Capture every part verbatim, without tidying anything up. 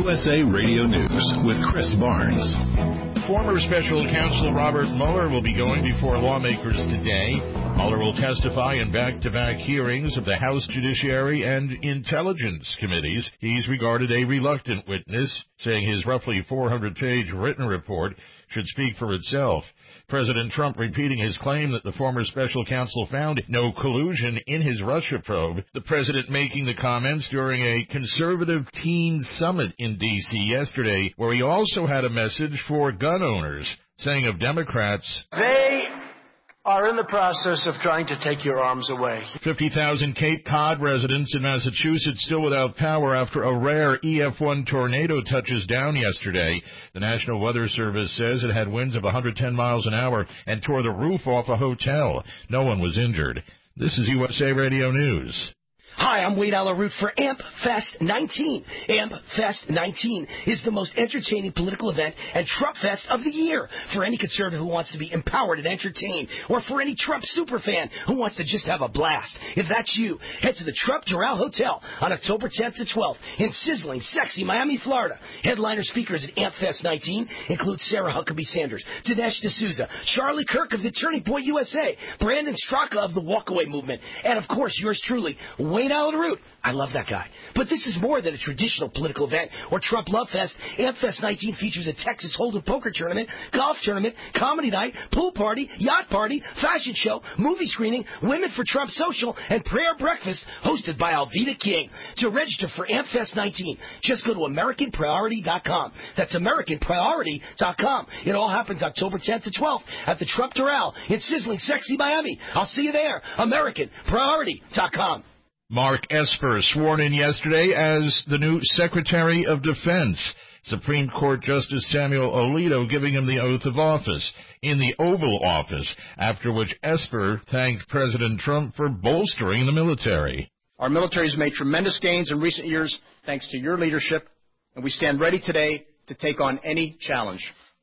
U S A Radio News with Chris Barnes. Former special counsel Robert Mueller will be going before lawmakers today. Mueller will testify in back-to-back hearings of the House Judiciary and Intelligence Committees. He's regarded a reluctant witness, saying his roughly four hundred page written report should speak for itself. President Trump repeating his claim that the former special counsel found no collusion in his Russia probe. The president making the comments during a conservative teen summit in D C yesterday, where he also had a message for gun owners, saying of Democrats, they are in the process of trying to take your arms away. fifty thousand Cape Cod residents in Massachusetts still without power after a rare E F one tornado touches down yesterday. The National Weather Service says it had winds of one hundred ten miles an hour and tore the roof off a hotel. No one was injured. This is U S A Radio News. Hi, I'm Wade Alaroot for AMP Fest nineteen. AMP Fest nineteen is the most entertaining political event and Trump Fest of the year for any conservative who wants to be empowered and entertained, or for any Trump superfan who wants to just have a blast. If that's you, head to the Trump Doral Hotel on October tenth to twelfth in sizzling, sexy Miami, Florida. Headliner speakers at AMP Fest nineteen include Sarah Huckabee Sanders, Dinesh D'Souza, Charlie Kirk of the Turning Point U S A, Brandon Straka of the Walkaway Movement, and of course yours truly, Wayne Alaroot. I love that guy. But this is more than a traditional political event or Trump Love Fest. AMP Fest nineteen features a Texas Hold'em poker tournament, golf tournament, comedy night, pool party, yacht party, fashion show, movie screening, Women for Trump social, and prayer breakfast hosted by Alveda King. To register for AMP Fest nineteen, just go to American Priority dot com. That's American Priority dot com. It all happens October tenth to twelfth at the Trump Doral in sizzling, sexy Miami. I'll see you there. American Priority dot com. Mark Esper sworn in yesterday as the new Secretary of Defense. Supreme Court Justice Samuel Alito giving him the oath of office in the Oval Office, after which Esper thanked President Trump for bolstering the military. Our military has made tremendous gains in recent years thanks to your leadership, and we stand ready today to take on any challenge.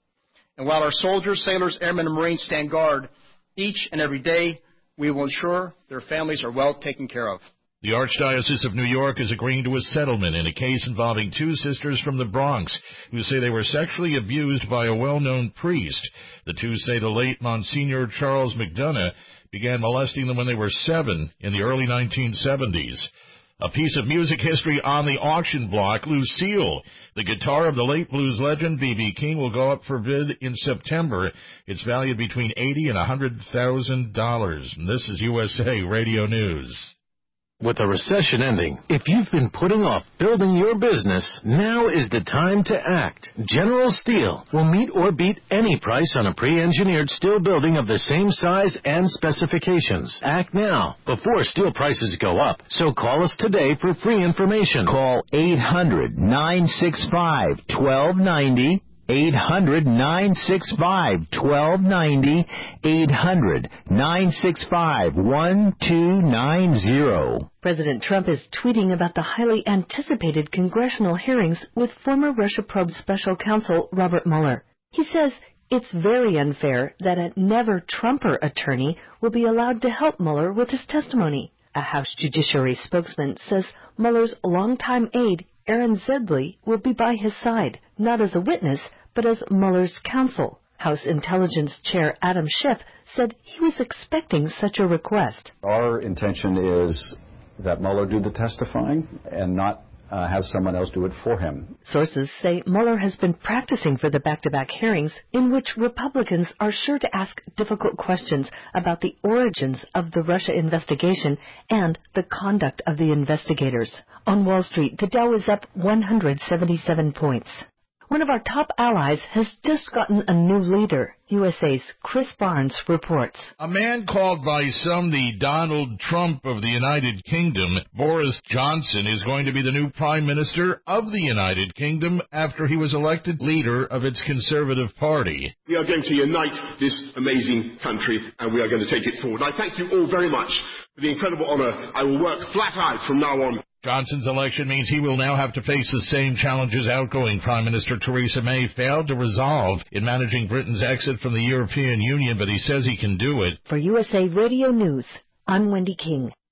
And while our soldiers, sailors, airmen, and Marines stand guard each and every day, we will ensure their families are well taken care of. The Archdiocese of New York is agreeing to a settlement in a case involving two sisters from the Bronx who say they were sexually abused by a well-known priest. The two say the late Monsignor Charles McDonough began molesting them when they were seven in the early nineteen seventies. A piece of music history on the auction block, Lucille. The guitar of the late blues legend B B King will go up for bid in September. It's valued between eighty thousand dollars and one hundred thousand dollars. And this is U S A Radio News. With the recession ending, if you've been putting off building your business, now is the time to act. General Steel will meet or beat any price on a pre-engineered steel building of the same size and specifications. Act now, before steel prices go up. So call us today for free information. Call eight hundred, nine six five, one two nine zero. eight hundred, nine six five, one two nine zero. eight hundred, nine six five, one two nine zero. President Trump is tweeting about the highly anticipated congressional hearings with former Russia probe special counsel Robert Mueller. He says it's very unfair that a never-Trumper attorney will be allowed to help Mueller with his testimony. A House Judiciary spokesman says Mueller's longtime aide, Aaron Zedley, will be by his side, not as a witness, but as Mueller's counsel. House Intelligence Chair Adam Schiff said he was expecting such a request. Our intention is that Mueller do the testifying and not uh, have someone else do it for him. Sources say Mueller has been practicing for the back-to-back hearings in which Republicans are sure to ask difficult questions about the origins of the Russia investigation and the conduct of the investigators. On Wall Street, the Dow is up one hundred seventy-seven points. One of our top allies has just gotten a new leader. U S A's Chris Barnes reports. A man called by some the Donald Trump of the United Kingdom, Boris Johnson, is going to be the new Prime Minister of the United Kingdom after he was elected leader of its Conservative Party. We are going to unite this amazing country and we are going to take it forward. I thank you all very much for the incredible honour. I will work flat out from now on. Johnson's election means he will now have to face the same challenges outgoing Prime Minister Theresa May failed to resolve in managing Britain's exit from the European Union, but he says he can do it. For U S A Radio News, I'm Wendy King.